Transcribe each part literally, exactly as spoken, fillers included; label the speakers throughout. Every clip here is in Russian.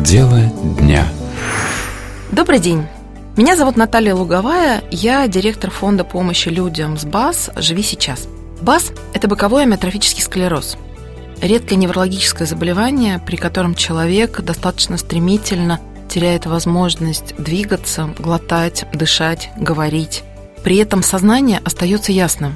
Speaker 1: Дело дня.
Speaker 2: Добрый день. Меня зовут Наталья Луговая, я директор фонда помощи людям с БАС «Живи сейчас». БАС – это боковой амиотрофический склероз. Редкое неврологическое заболевание, при котором человек достаточно стремительно теряет возможность двигаться, глотать, дышать, говорить. При этом сознание остается ясным,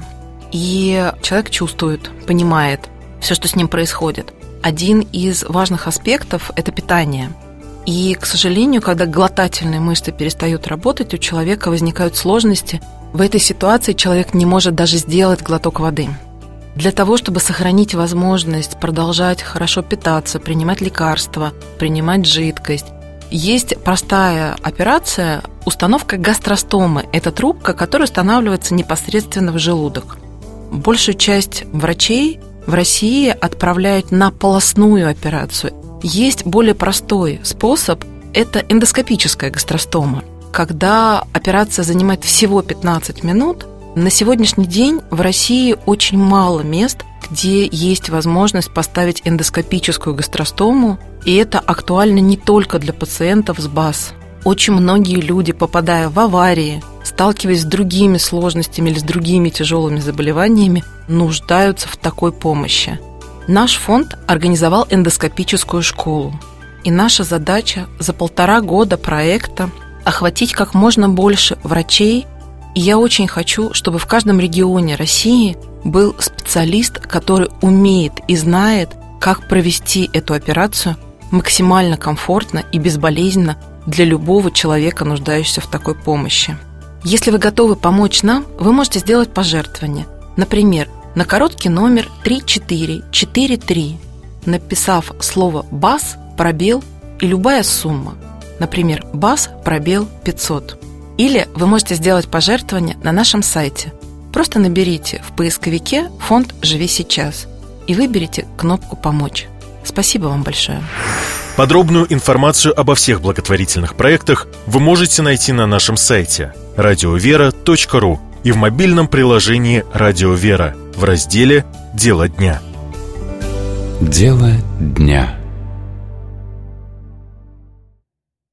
Speaker 2: и человек чувствует, понимает все, что с ним происходит. Один из важных аспектов – это питание. И, к сожалению, когда глотательные мышцы перестают работать, у человека возникают сложности. В этой ситуации человек не может даже сделать глоток воды. Для того, чтобы сохранить возможность продолжать хорошо питаться, принимать лекарства, принимать жидкость, есть простая операция – установка гастростомы. Это трубка, которая устанавливается непосредственно в желудок. Большую часть врачей в России отправляют на полостную операцию. Есть более простой способ – это эндоскопическая гастростома. Когда операция занимает всего пятнадцать минут, на сегодняшний день в России очень мало мест, где есть возможность поставить эндоскопическую гастростому, и это актуально не только для пациентов с БАС. Очень многие люди, попадая в аварии, сталкиваясь с другими сложностями или с другими тяжелыми заболеваниями, нуждаются в такой помощи. Наш фонд организовал эндоскопическую школу, и наша задача за полтора года проекта охватить как можно больше врачей, и я очень хочу, чтобы в каждом регионе России был специалист, который умеет и знает, как провести эту операцию максимально комфортно и безболезненно для любого человека, нуждающегося в такой помощи. Если вы готовы помочь нам, вы можете сделать пожертвование. Например, на короткий номер три четыре четыре три, написав слово «БАС», пробел и любая сумма. Например, «БАС», пробел пятьсот. Или вы можете сделать пожертвование на нашем сайте. Просто наберите в поисковике «Фонд «Живи сейчас» и выберите кнопку «Помочь». Спасибо вам большое.
Speaker 3: Подробную информацию обо всех благотворительных проектах вы можете найти на нашем сайте радиовера точка ру и в мобильном приложении «Радио Вера» в разделе «Дело дня».
Speaker 1: Дело дня.